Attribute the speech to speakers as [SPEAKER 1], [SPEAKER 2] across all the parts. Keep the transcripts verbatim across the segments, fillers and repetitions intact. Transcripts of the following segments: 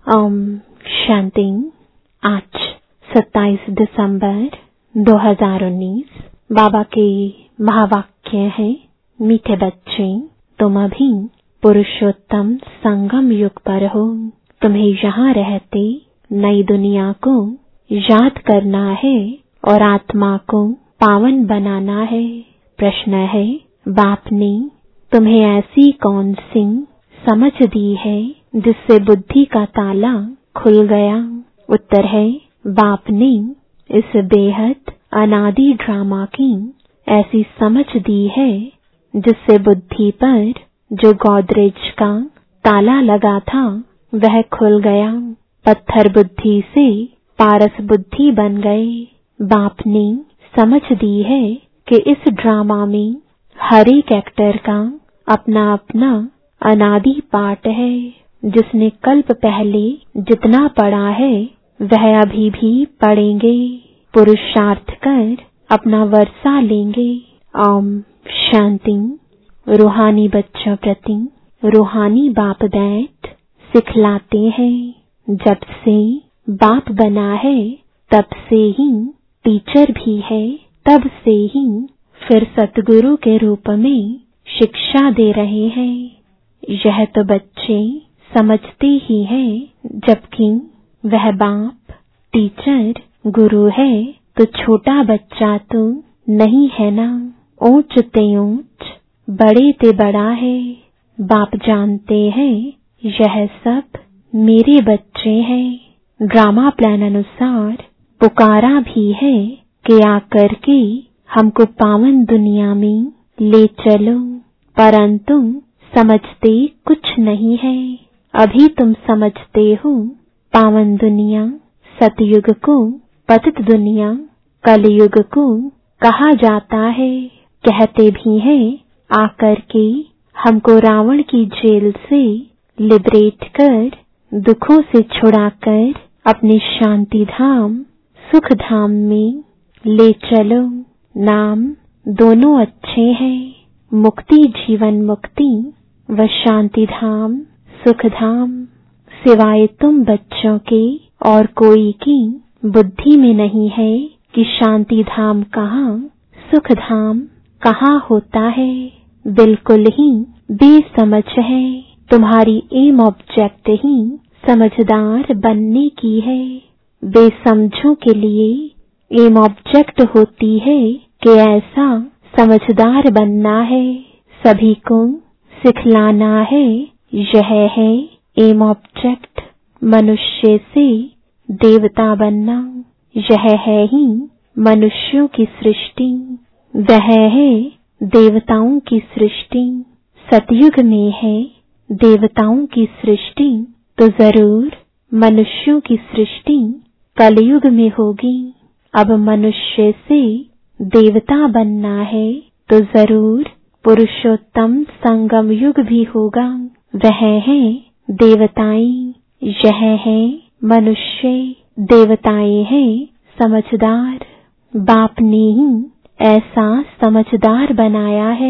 [SPEAKER 1] ओम शांति। आज सत्ताईस दिसंबर दो हज़ार उन्नीस। बाबा के महावाक्य है, मीठे बच्चे, तुम अभी पुरुषोत्तम संगम युग पर हो। तुम्हें यहाँ रहते नई दुनिया को याद करना है और आत्मा को पावन बनाना है। प्रश्न है, बाप ने तुम्हें ऐसी कौन सी समझ दी है जिससे बुद्धि का ताला खुल गया? उत्तर है, बाप ने इस बेहद अनादि ड्रामा की ऐसी समझ दी है जिससे बुद्धि पर जो गोदरेज का ताला लगा था वह खुल गया। पत्थर बुद्धि से पारस बुद्धि बन गए। बाप ने समझ दी है कि इस ड्रामा में हर एक एक्टर का अपना अपना अनादि पार्ट है। जिसने कल्प पहले जितना पढ़ा है वह अभी भी पढ़ेंगे, पुरुषार्थ कर अपना वर्षा लेंगे। ओम शांति। रूहानी बच्चों प्रति रूहानी बाप बैठ सिखलाते हैं। जब से बाप बना है तब से ही टीचर भी है, तब से ही फिर सतगुरु के रूप में शिक्षा दे रहे हैं। यह तो बच्चे समझते ही हैं, जबकि वह बाप टीचर गुरु है तो छोटा बच्चा तो नहीं है ना। ऊंच ते ऊंच, बड़े ते बड़ा है। बाप जानते हैं यह सब मेरे बच्चे हैं। ड्रामा प्लान अनुसार पुकारा भी है कि आकर के हमको पावन दुनिया में ले चलो, परंतु समझते कुछ नहीं है। अभी तुम समझते हो पावन दुनिया, सतयुग को पतित दुनिया, कलयुग को कहा जाता है। कहते भी हैं आकर के हमको रावण की जेल से लिबरेट कर, दुखों से छुड़ाकर अपने शांति धाम सुख धाम में ले चलो। नाम दोनों अच्छे हैं, मुक्ति जीवन मुक्ति व शांति धाम सुख धाम। सिवाय तुम बच्चों के और कोई की बुद्धि में नहीं है कि शांति धाम कहाँ, सुख धाम कहाँ होता है। बिल्कुल ही बेसमझ है। तुम्हारी एम ऑब्जेक्ट ही समझदार बनने की है। बेसमझों के लिए एम ऑब्जेक्ट होती है कि ऐसा समझदार बनना है, सभी को सिखलाना है। यह है एम ऑब्जेक्ट। मनुष्य से देवता बनना, यह है ही मनुष्यों की सृष्टि, वह है देवताओं की सृष्टि। सतयुग में है देवताओं की सृष्टि तो जरूर मनुष्यों की सृष्टि कलयुग में होगी। अब मनुष्य से देवता बनना है तो जरूर पुरुषोत्तम संगम युग भी होगा। वह है देवताएं, यह है मनुष्य। देवताएं हैं समझदार। बाप ने ही ऐसा समझदार बनाया है।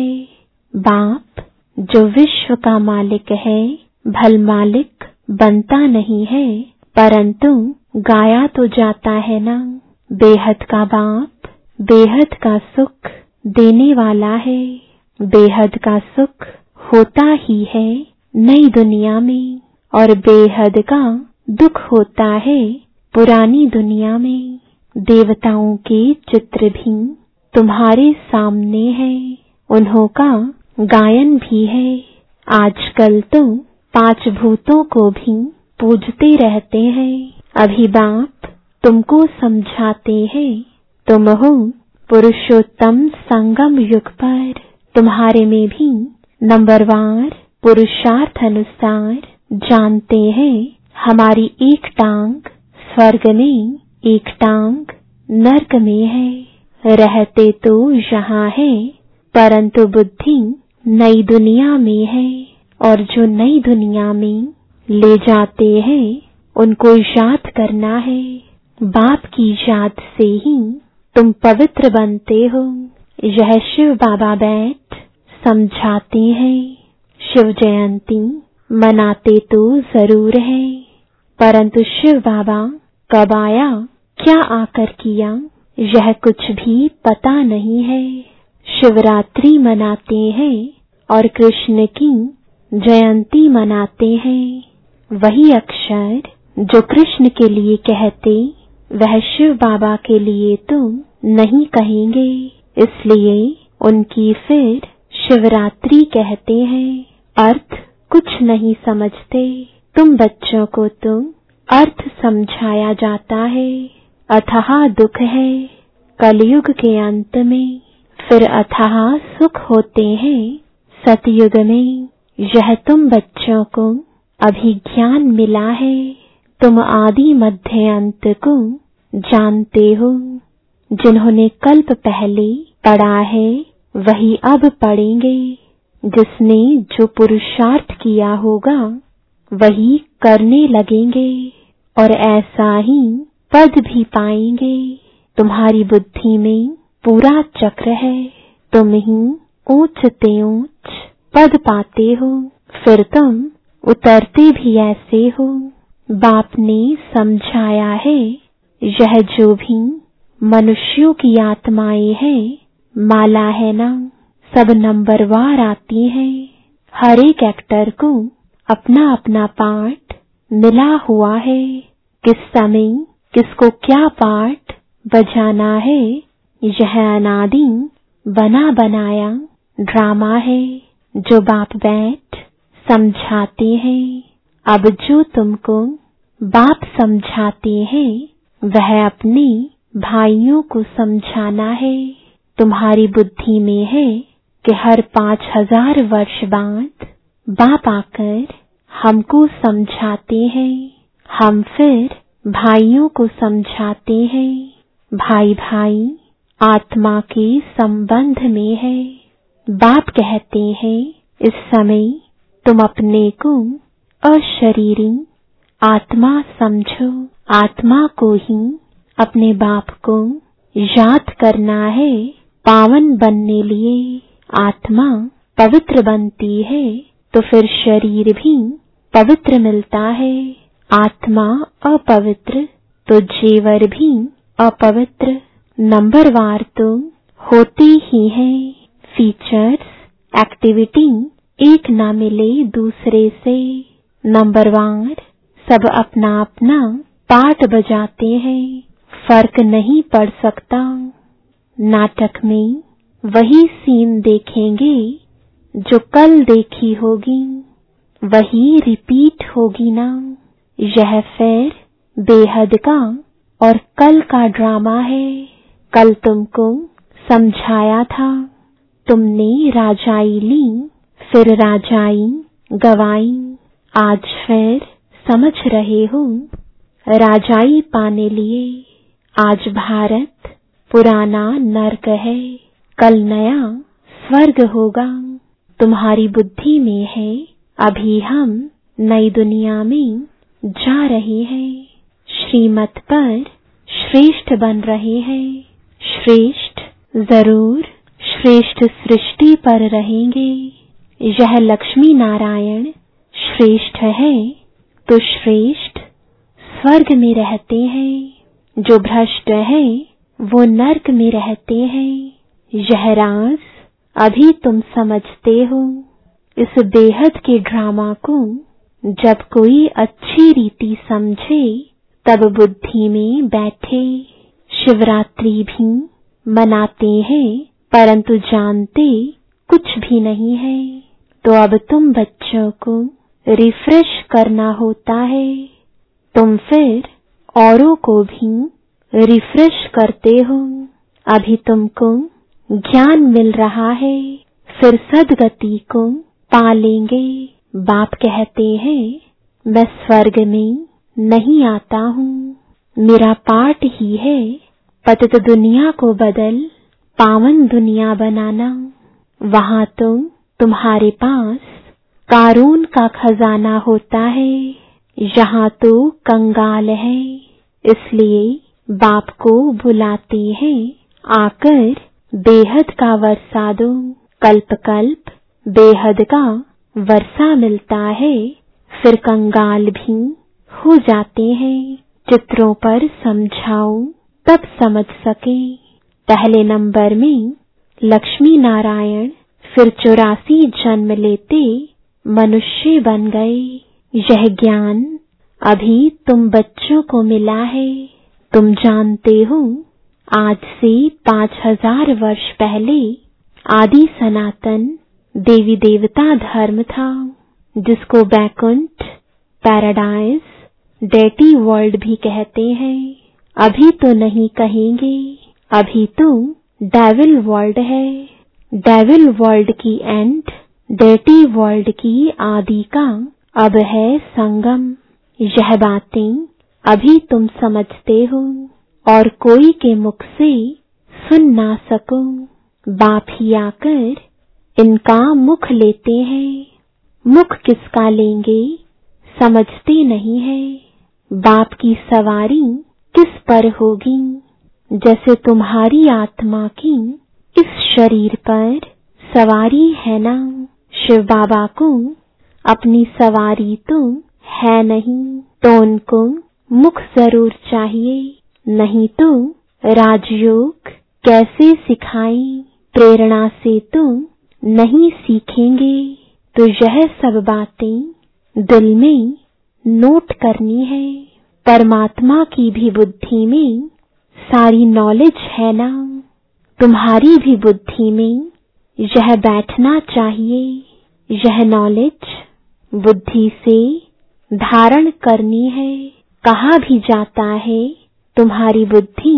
[SPEAKER 1] बाप जो विश्व का मालिक है, भल मालिक बनता नहीं है, परंतु गाया तो जाता है ना। बेहद का बाप बेहद का सुख देने वाला है। बेहद का सुख होता ही है नई दुनिया में, और बेहद का दुख होता है पुरानी दुनिया में। देवताओं के चित्र भी तुम्हारे सामने है, उन्हों का गायन भी है। आजकल तो पांच भूतों को भी पूजते रहते हैं। अभी बाप तुमको समझाते हैं, तुम हो पुरुषोत्तम संगम युग पर। तुम्हारे में भी नंबरवार पुरुषार्थ अनुसार जानते हैं हमारी एक टांग स्वर्ग में, एक टांग नरक में है। रहते तो यहाँ है, परंतु बुद्धि नई दुनिया में है, और जो नई दुनिया में ले जाते हैं उनको याद करना है। बाप की याद से ही तुम पवित्र बनते हो। यह शिव बाबा बैठ समझाते हैं। शिव जयंती मनाते तो जरूर है, परंतु शिव बाबा कब आया, क्या आकर किया, यह कुछ भी पता नहीं है। शिवरात्रि मनाते हैं और कृष्ण की जयंती मनाते हैं। वही अक्षर जो कृष्ण के लिए कहते, वह शिव बाबा के लिए तो नहीं कहेंगे, इसलिए उनकी फिर शिवरात्रि कहते हैं। अर्थ कुछ नहीं समझते। तुम बच्चों को तो अर्थ समझाया जाता है। अथाह दुख है कलयुग के अंत में, फिर अथाह सुख होते हैं सतयुग में। यह तुम बच्चों को अभी ज्ञान मिला है। तुम आदि मध्य अंत को जानते हो। जिन्होंने कल्प पहले पढ़ा है वही अब पढ़ेंगे। जिसने जो पुरुषार्थ किया होगा वही करने लगेंगे और ऐसा ही पद भी पाएंगे। तुम्हारी बुद्धि में पूरा चक्र है। तुम ही ऊंच ते ऊंच पद पाते हो, फिर तुम उतरते भी ऐसे हो। बाप ने समझाया है, यह जो भी मनुष्यों की आत्माएं हैं, माला है ना, सब नंबरवार आती हैं। हर एक एक्टर को अपना अपना पार्ट मिला हुआ है। किस समय किसको क्या पार्ट बजाना है, यह अनादि बना बनाया ड्रामा है जो बाप बैठ समझाते हैं। अब जो तुमको बाप समझाते हैं वह अपने भाइयों को समझाना है। तुम्हारी बुद्धि में है कि हर पांच हजार वर्ष बाद बाप आकर हमको समझाते हैं। हम फिर भाइयों को समझाते हैं। भाई भाई आत्मा के संबंध में है। बाप कहते हैं, इस समय तुम अपने को अशरीरी आत्मा समझो। आत्मा को ही अपने बाप को याद करना है। पावन बनने लिए आत्मा पवित्र बनती है तो फिर शरीर भी पवित्र मिलता है। आत्मा अपवित्र तो जेवर भी अपवित्र। नंबरवार तो होते ही है। फीचर्स एक्टिविटी एक ना मिले दूसरे से। नंबरवार सब अपना अपना पार्ट बजाते हैं, फर्क नहीं पड़ सकता। नाटक में वही सीन देखेंगे जो कल देखी होगी, वही रिपीट होगी ना। यह फिर बेहद का और कल का ड्रामा है। कल तुमको समझाया था, तुमने राजाई ली, फिर राजाई गवाई। आज फिर समझ रहे हो राजाई पाने लिए। आज भारत पुराना नर्क है, कल नया स्वर्ग होगा। तुम्हारी बुद्धि में है, अभी हम नई दुनिया में जा रहे हैं। श्रीमत पर श्रेष्ठ बन रहे हैं। श्रेष्ठ जरूर श्रेष्ठ सृष्टि पर रहेंगे। यह लक्ष्मी नारायण श्रेष्ठ है तो श्रेष्ठ स्वर्ग में रहते हैं। जो भ्रष्ट है वो नर्क में रहते हैं। यह राज अभी तुम समझते हो। इस बेहद के ड्रामा को जब कोई अच्छी रीति समझे तब बुद्धि में बैठे। शिवरात्रि भी मनाते हैं परंतु जानते कुछ भी नहीं है। तो अब तुम बच्चों को रिफ्रेश करना होता है। तुम फिर औरों को भी रिफ्रेश करते हो। अभी तुमको ज्ञान मिल रहा है, फिर सद्गति को पालेंगे। बाप कहते हैं, मैं स्वर्ग में नहीं आता हूँ। मेरा पाठ ही है पतित दुनिया को बदल पावन दुनिया बनाना। वहां तो तुम्हारे पास कारून का खजाना होता है, यहाँ तो कंगाल है। इसलिए बाप को बुलाते हैं, आकर बेहद का वर्षा दो। कल्प कल्प बेहद का वर्षा मिलता है, फिर कंगाल भी हो जाते हैं, चित्रों पर समझाऊं तब समझ सके। पहले नंबर में लक्ष्मी नारायण फिर चौरासी जन्म लेते मनुष्य बन गए। यह ज्ञान अभी तुम बच्चों को मिला है। तुम जानते हो आज से पांच हजार वर्ष पहले आदि सनातन देवी देवता धर्म था, जिसको बैकुंठ, पैराडाइज, डेटी वर्ल्ड भी कहते हैं। अभी तो नहीं कहेंगे, अभी तो डेविल वर्ल्ड है। डेविल वर्ल्ड की एंड, डेटी वर्ल्ड की आदि का अब है संगम। यह बातें अभी तुम समझते हो और कोई के मुख से सुन ना सको। बाप ही आकर इनका मुख लेते हैं। मुख किसका लेंगे समझते नहीं है। बाप की सवारी किस पर होगी? जैसे तुम्हारी आत्मा की इस शरीर पर सवारी है ना। शिव बाबा को अपनी सवारी तो है नहीं, तो उनको मुख जरूर चाहिए, नहीं तो राजयोग कैसे सिखाएं? प्रेरणा से तो नहीं सीखेंगे। तो यह सब बातें दिल में नोट करनी है। परमात्मा की भी बुद्धि में सारी नॉलेज है ना, तुम्हारी भी बुद्धि में यह बैठना चाहिए। यह नॉलेज बुद्धि से धारण करनी है। कहा भी जाता है तुम्हारी बुद्धि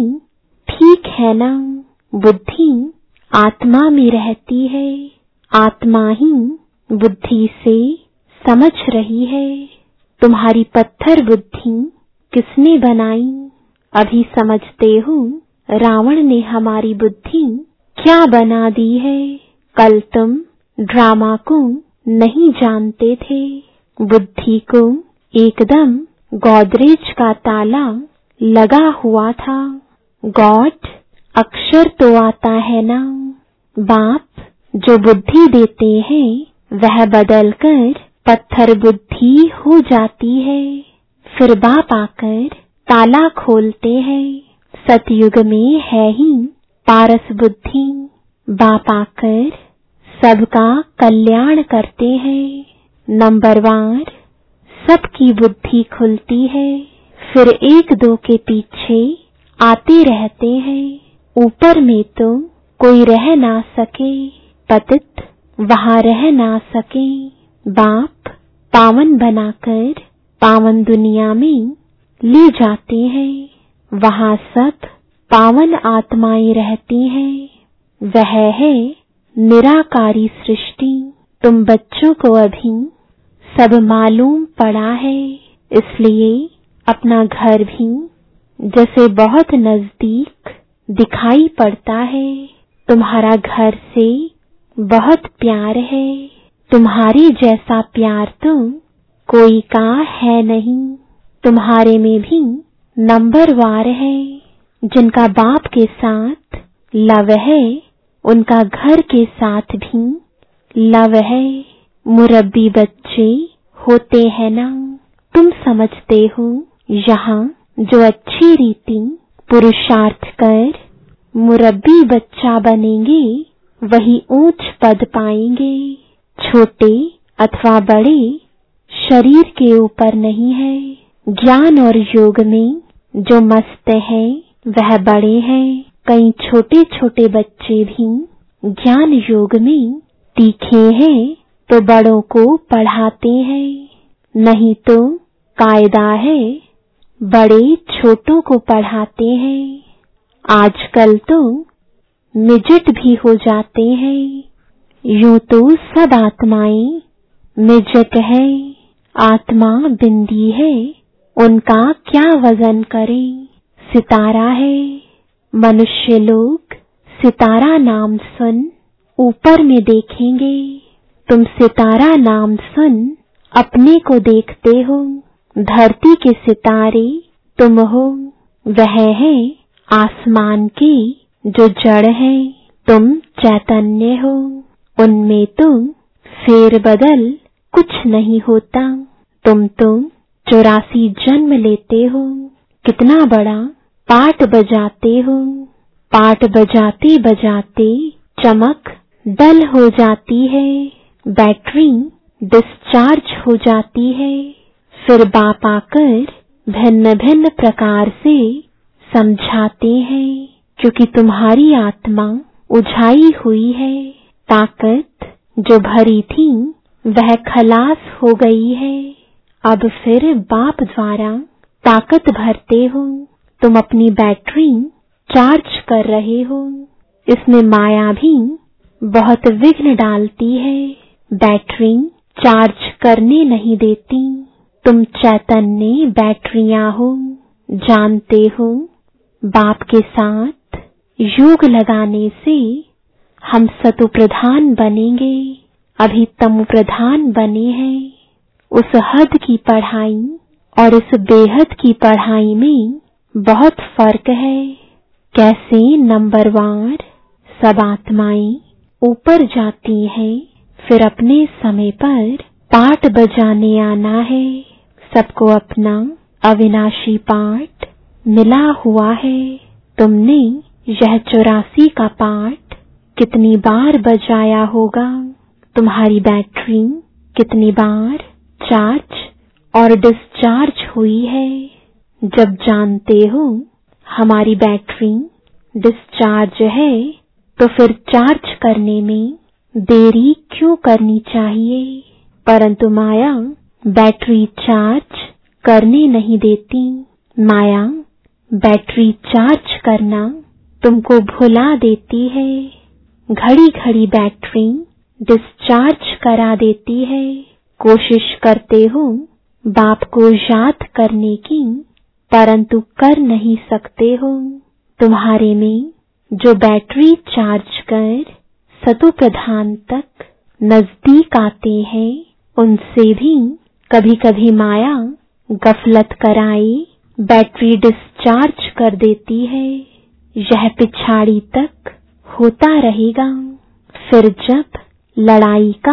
[SPEAKER 1] ठीक है ना। बुद्धि आत्मा में रहती है, आत्मा ही बुद्धि से समझ रही है। तुम्हारी पत्थर बुद्धि किसने बनाई? अभी समझते हो रावण ने हमारी बुद्धि क्या बना दी है। कल तुम ड्रामा को नहीं जानते थे। बुद्धि को एकदम गोदरेज का ताला लगा हुआ था। गॉड अक्षर तो आता है ना। बाप जो बुद्धि देते हैं वह बदलकर पत्थर बुद्धि हो जाती है। फिर बाप आकर ताला खोलते हैं। सतयुग में है ही पारस बुद्धि। बाप आकर सबका कल्याण करते हैं। नंबरवार सबकी बुद्धि खुलती है। फिर एक दो के पीछे आते रहते हैं। ऊपर में तो कोई रह ना सके, पतित वहां रह ना सके। बाप पावन बनाकर पावन दुनिया में ले जाते हैं। वहां सब पावन आत्माएं रहती हैं। वह है निराकारी सृष्टि। तुम बच्चों को अभी सब मालूम पड़ा है, इसलिए अपना घर भी जैसे बहुत नजदीक दिखाई पड़ता है। तुम्हारा घर से बहुत प्यार है। तुम्हारे जैसा प्यार तो कोई का है नहीं। तुम्हारे में भी नंबरवार है। जिनका बाप के साथ लव है उनका घर के साथ भी लव है। मुरब्बी बच्चे होते हैं ना। तुम समझते हो यहाँ जो अच्छी रीति पुरुषार्थ कर मुरब्बी बच्चा बनेंगे वही ऊंच पद पाएंगे। छोटे अथवा बड़े शरीर के ऊपर नहीं है। ज्ञान और योग में जो मस्त है वह बड़े हैं। कई छोटे छोटे बच्चे भी ज्ञान योग में तीखे हैं तो बड़ों को पढ़ाते हैं। नहीं तो कायदा है बड़े छोटों को पढ़ाते हैं। आजकल तो मिजट भी हो जाते हैं। यूं तो सब आत्माएं मिजट है। आत्मा बिंदी है, उनका क्या वजन करें। सितारा है। मनुष्य लोग सितारा नाम सुन ऊपर में देखेंगे। तुम सितारा नाम सुन अपने को देखते हो। धरती के सितारे तुम हो। वह है आसमान की जो जड़ है। तुम चैतन्य हो। उनमें तो फेर बदल कुछ नहीं होता। तुम तो चौरासी जन्म लेते हो, कितना बड़ा पाठ बजाते हो। पाठ बजाते बजाते चमक डल हो जाती है, बैटरी डिस्चार्ज हो जाती है। फिर बाप आकर भिन्न भिन्न प्रकार से समझाते हैं, क्योंकि तुम्हारी आत्मा उझाई हुई है। ताकत जो भरी थी वह खलास हो गई है। अब फिर बाप द्वारा ताकत भरते हो, तुम अपनी बैटरी चार्ज कर रहे हो। इसमें माया भी बहुत विघ्न डालती है, बैटरी चार्ज करने नहीं देती। तुम चैतन्य बैटरियां हो, जानते हो बाप के साथ योग लगाने से हम सतु प्रधान बनेंगे, अभी तमु प्रधान बने हैं। उस हद की पढ़ाई और इस बेहद की पढ़ाई में बहुत फर्क है। कैसे नंबरवार सब आत्माएं ऊपर जाती हैं, फिर अपने समय पर पाठ बजाने आना है। सबको अपना अविनाशी पाठ मिला हुआ है। तुमने यह चौरासी का पाठ कितनी बार बजाया होगा, तुम्हारी बैटरी कितनी बार चार्ज और डिस्चार्ज हुई है। जब जानते हो हमारी बैटरी डिस्चार्ज है, तो फिर चार्ज करने में देरी क्यों करनी चाहिए। परंतु माया बैटरी चार्ज करने नहीं देती। माया बैटरी चार्ज करना तुमको भुला देती है, घड़ी घड़ी बैटरी डिस्चार्ज करा देती है। कोशिश करते हो बाप को याद करने की, परंतु कर नहीं सकते हो। तुम्हारे में जो बैटरी चार्ज कर सतु प्रधान तक नजदीक आते हैं, उनसे भी कभी कभी माया गफलत कराए बैटरी डिस्चार्ज कर देती है। यह पिछाड़ी तक होता रहेगा। फिर जब लड़ाई का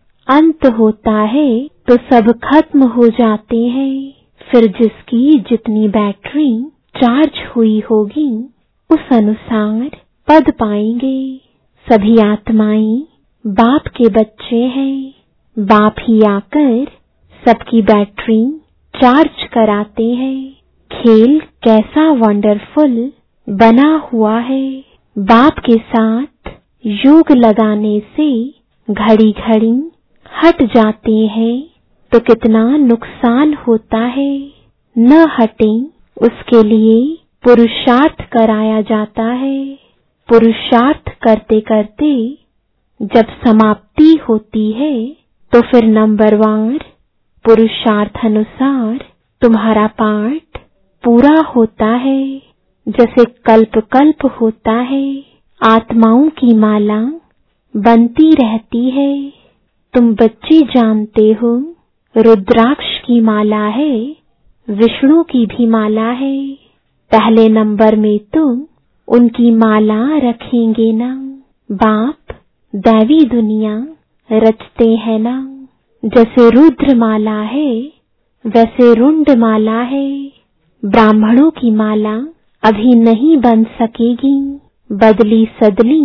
[SPEAKER 1] अंत होता है तो सब खत्म हो जाते हैं। फिर जिसकी जितनी बैटरी चार्ज हुई होगी उस अनुसार पद पाएंगे। सभी आत्माएं बाप के बच्चे हैं। बाप ही आकर सबकी बैटरी चार्ज कराते हैं। खेल कैसा वंडरफुल बना हुआ है। बाप के साथ योग लगाने से घड़ी घड़ी हट जाते हैं तो कितना नुकसान होता है। न हटे उसके लिए पुरुषार्थ कराया जाता है। पुरुषार्थ करते करते जब समाप्ति होती है तो फिर नंबरवार पुरुषार्थ अनुसार तुम्हारा पाठ पूरा होता है। जैसे कल्प कल्प होता है, आत्माओं की माला बनती रहती है। तुम बच्चे जानते हो रुद्राक्ष की माला है, विष्णु की भी माला है। पहले नंबर में तुम उनकी माला रखेंगे ना। बाप दैवी दुनिया रचते हैं ना। जैसे रुद्र माला है वैसे रुंड माला है। ब्राह्मणों की माला अभी नहीं बन सकेगी, बदली सदली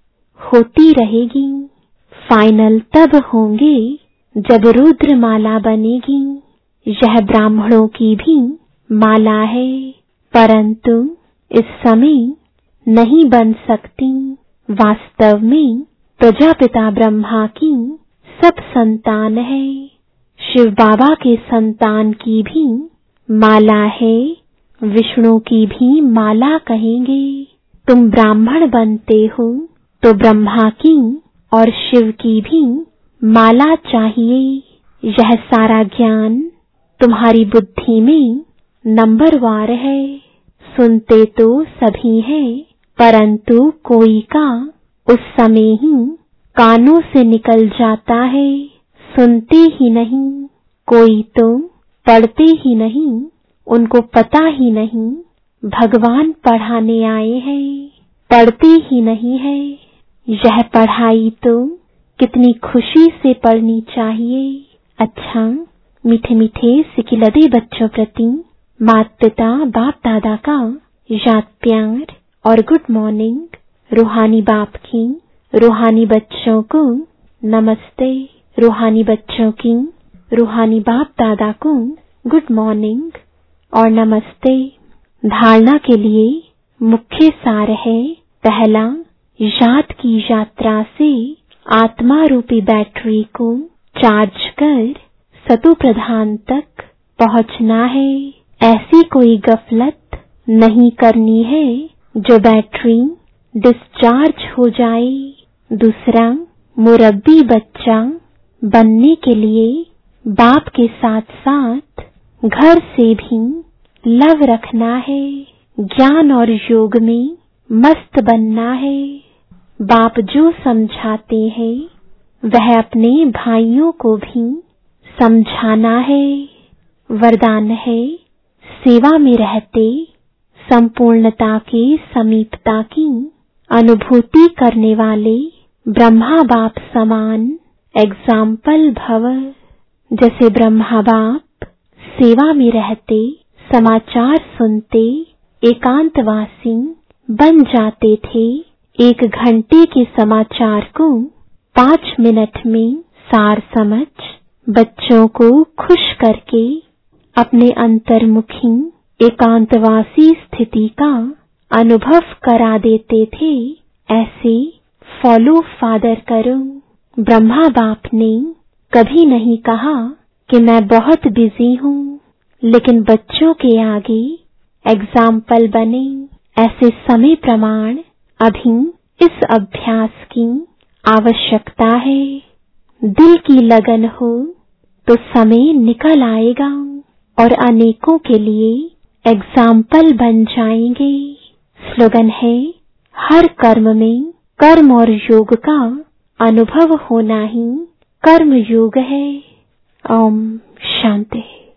[SPEAKER 1] होती रहेगी। फाइनल तब होंगे जब रुद्र माला बनेगी। यह ब्राह्मणों की भी माला है, परंतु इस समय नहीं बन सकती। वास्तव में प्रजापिता ब्रह्मा की सब संतान है। शिव बाबा के संतान की भी माला है, विष्णु की भी माला कहेंगे। तुम ब्राह्मण बनते हो तो ब्रह्मा की और शिव की भी माला चाहिए। यह सारा ज्ञान तुम्हारी बुद्धि में नंबरवार है। सुनते तो सभी हैं, परंतु कोई का उस समय ही कानों से निकल जाता है, सुनते ही नहीं। कोई तो पढ़ते ही नहीं, उनको पता ही नहीं भगवान पढ़ाने आए हैं, पढ़ते ही नहीं है। यह पढ़ाई तो कितनी खुशी से पढ़नी चाहिए। अच्छा, मीठे मीठे सिकिलदे बच्चों प्रति माता पिता बाप दादा का याद प्यार और गुड मॉर्निंग। रूहानी बाप की रूहानी बच्चों को नमस्ते। रूहानी बच्चों की रूहानी बाप दादा को गुड मॉर्निंग और नमस्ते। धारणा के लिए मुख्य सार है, पहला, याद की यात्रा से आत्मा रूपी बैटरी को चार्ज कर सतो प्रधान तक पहुंचना है। ऐसी कोई गफलत नहीं करनी है जो बैटरी डिस्चार्ज हो जाए। दूसरा, मुरब्बी बच्चा बनने के लिए बाप के साथ साथ घर से भी लव रखना है। ज्ञान और योग में मस्त बनना है। बाप जो समझाते हैं वह अपने भाइयों को भी समझाना है। वरदान है, सेवा में रहते संपूर्णता के समीपता की अनुभूति करने वाले ब्रह्मा बाप समान एग्जाम्पल भव। जैसे ब्रह्मा बाप सेवा में रहते समाचार सुनते एकांतवासी बन जाते थे। एक घंटे के समाचार को पांच मिनट में सार समझ बच्चों को खुश करके अपने अंतर्मुखी एकांतवासी स्थिति का अनुभव करा देते थे। ऐसे फॉलो फादर करो। ब्रह्मा बाप ने कभी नहीं कहा कि मैं बहुत बिजी हूँ, लेकिन बच्चों के आगे एग्जाम्पल बने। ऐसे समय प्रमाण अभी इस अभ्यास की आवश्यकता है। दिल की लगन हो तो समय निकल आएगा और अनेकों के लिए एग्जाम्पल बन जाएंगे। स्लोगन है, हर कर्म में कर्म और योग का अनुभव होना ही कर्म योग है। ओम शांति।